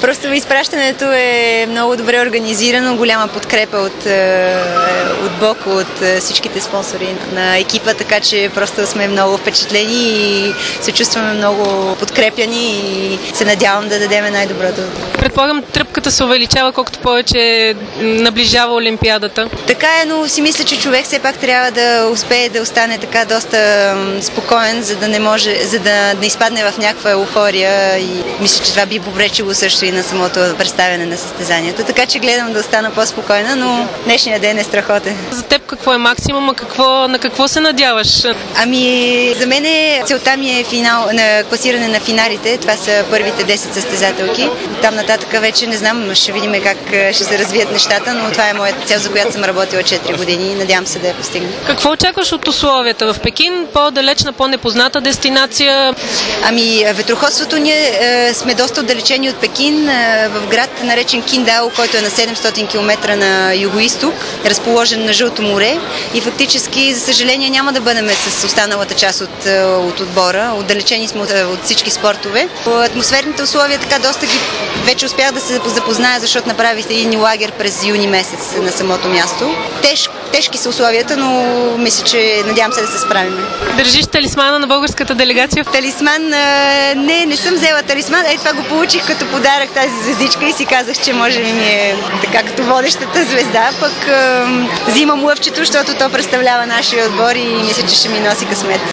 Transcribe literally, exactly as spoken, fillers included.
Просто изпращането е много добре организирано, голяма подкрепа от, от Боко, от всичките спонсори на екипа, така че просто сме много впечатлени и се чувстваме много подкрепяни и се надявам да дадем най-доброто. Предполагам, тръпката се увеличава колкото повече наближава Олимпиадата. Така е, но си мисля, че човек все пак трябва да успее да остане така доста спокоен, за да не може, за да не изпадне в някаква еуфория и мисля, че това би попречило също и на самото представяне на състезанието. Така че гледам да остана по-спокойна, но днешния ден е страхотен. За теб какво е максимум, а какво, на какво се надяваш? Ами, за мен е, целта ми е финал, на класиране на финалите. Това са първите десет състезателки. Там нататък вече не знам, ще видим как ще се развият нещата, но това е моята цел, за която съм работила четири години и надявам се да я постигна. Какво очакваш от условията в Пекин? По-далечна, по-непозната дестинация? Ами, ветроходството ние е, сме доста отдалечени от Пекин, е, в град наречен Киндао, който е на седемстотин километра на югоизток, разположен на Жълто море и фактически, за съжаление, няма да бъдем с останалата част от, от отбора. Отдалечени сме от, от всички спортове. Атмосферните условия така доста ги вече успях да се запозная, защото направих един лагер през юни месец на самото място. Теж, тежки са условията, но мисля, че надявам се да се справим. Държиш талисмана на българската делегация? Талисман? Не, не съм взела талисман. Ей, това го получих като подарък, тази звездичка, и си казах, че може би ми е така като водещата звезда. Пък взимам лъвчето, защото то представлява нашия отбор и мисля, че ще ми носи късмет.